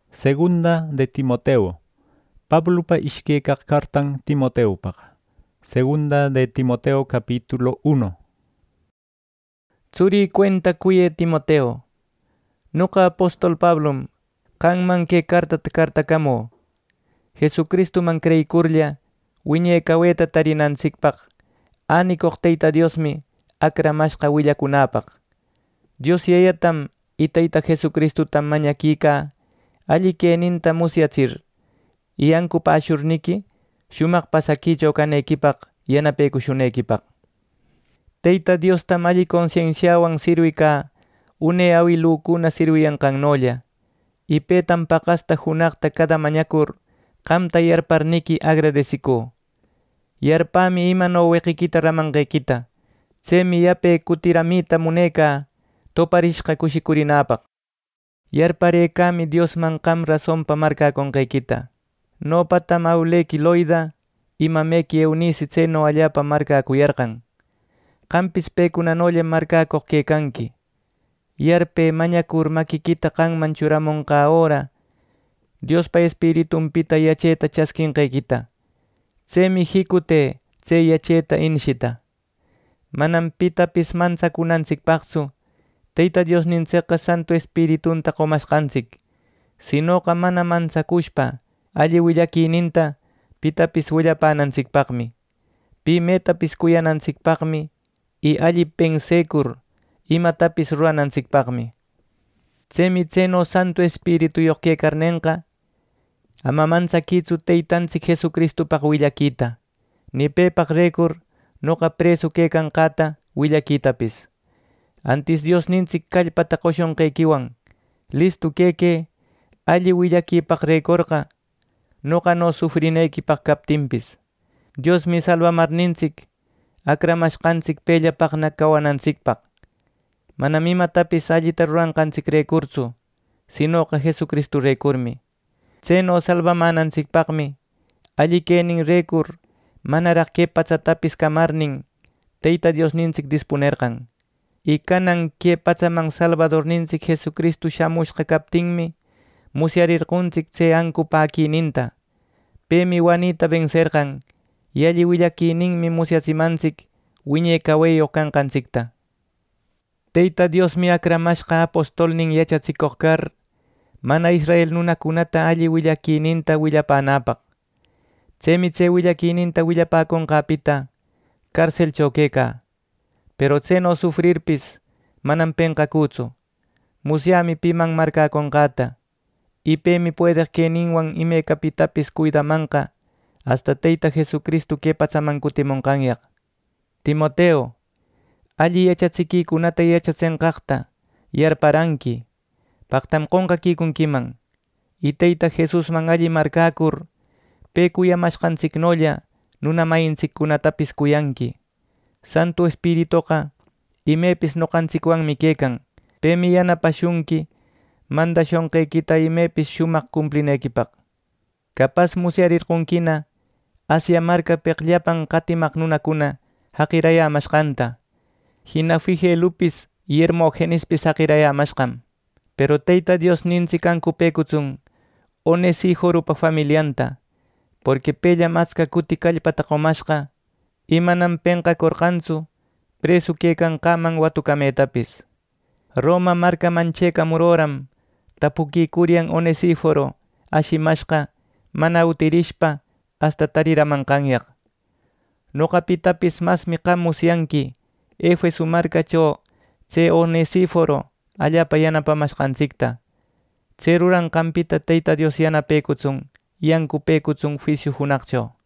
Segunda de Timoteo. Pablopa ishkekaq kartan Timoteopaq. Segunda de Timoteo capítulo 1. Tsuri cuenta kuye Timoteo. Nuqa apóstol Pablom, qanman ke kartakamo. Jesucristo man creykurlla, wiñe kaweta tarinansikpaq, anikoq Tayta Diosmi akramashqa willakunapaq. Dios yayatam y Tayta Jesucristutam mañakika, alli keninta musyatsir, iyankupa ashurniki, shumaq pasakicho kaneykipaq yanapekushunekipaq. Tayta Diostam alli concienciawan sirwika, une awilukuna sirwiyanqannolla, y petam paqasta hunaqta kada mañakur, qamta yarparniki agradeciku. Yarpami imano weqikita ramanqaykita, tsemi yape kutiramita muneka, toparishqa kushikurinapaq. Yarparekami Diosman qam razonpa markakunqaykita. Nopatam awleki Loida, imameki Eunice tseno allapa markakuyarqan. Qampis pekunanolla markakuq kaykanki. Yarpe mañakur makikita qanman churamunqa ahora, Diospa espiritunpita yachayta chaskinqaykita. Tsemi hikute tse yachayta inshita. Manam pitapis mansakunanchikpaqchu, Tayta Diosninchikqa Santo Espiritunta qomashqanchik, sinoqa mana mansakushpa, alli willakiyninta pitapis willapananchikpaqmi, pimetapis kuyananchikpaqmi, y alli pensekur imatapis rurananchikpaqmi. Tsemi tseno Santo Espirituyuq kaykarninqa, ama mansakichu Taytanchik Jesucristupaq willakiyta, ni pepaq rekur nuqa preso kaykanqata willakiytapis. Antis Diosninchik kallpata qoshunqaykiwan, listu kayke, alli willakiypaq rekurqa, nuqa no sufrinaykipaq kaptinpis. Diosmi salvamarninchik, akramashqanchik pellapaqna kawananchikpaq. Manam imatapis allita ruranqanchik rekurchu, sinoqa Jesucristo rekurmi. Tseno salvamananchikpaqmi, alli kenin rekur, manaraq ke pachatapis kamarnin, Tayta Diosninchik disponerqan. Y kanan ke pachaman Salvadorninchik Jesucristo shamushqa kaptinmi, musyarirqunchik tse ankupa akininta. Pemi wanita vencerqan, y alli willakiyninmi musyachimanchik wiñe kaweyo kanqanchikta. Tayta Diosmi akramashqa apostolnin yachachikuq kar, mana Israel nunakunata alli willakiyninta willapanapaq. Tsemi tse willakiyninta willapakunqapita, cárcelcho kayka. Pero tseno sufrirpis, manam penqakuchu. Musyami piman markakunqata, y pemi puedeq keninwan imaykapitapis cuidamanqa, hasta Tayta Jesucristo ke pachaman kutimunqanyaq. Timoteo, alli yachachikiykunata yachachinqaqta yarparanki, paqtam qunqakikunkiman, y Tayta Jesusman alli markakur, pe kuyamashqanchiknolla nuna mayinchikkunatapis kuyanki. Santo Espirituqa imepis noqanchikwanmi kaykan, pemi yanapashunki, mandashunqaykita imepis shumaq cumplinaykipaq. Kapas musyarirqunkina, Asia markapiq llapan qatimaq nunakuna haqirayamashqanta, hina Figelupis y Hermogenispis haqirayamashqam. Pero Tayta Diosninchik ankupekuchun Onesíforupa familianta, porque pella maska kuti kallpata qomashqa, imanam penqakurqanchu preso kaykanqaman watukamaytapis. Roma markaman chaykamuroram, tapukikurian Onesíforo ashimashqa mana utirishpa hasta tariramanqanyaq. Nuqapitapis masmi qam musyanki, Efeso markacho tse Onesíforo allapa yanapamashqanchikta. Tse ruranqanpita Tayta Dios yanapekuchun, yankupekuchun juicio hunaqcho.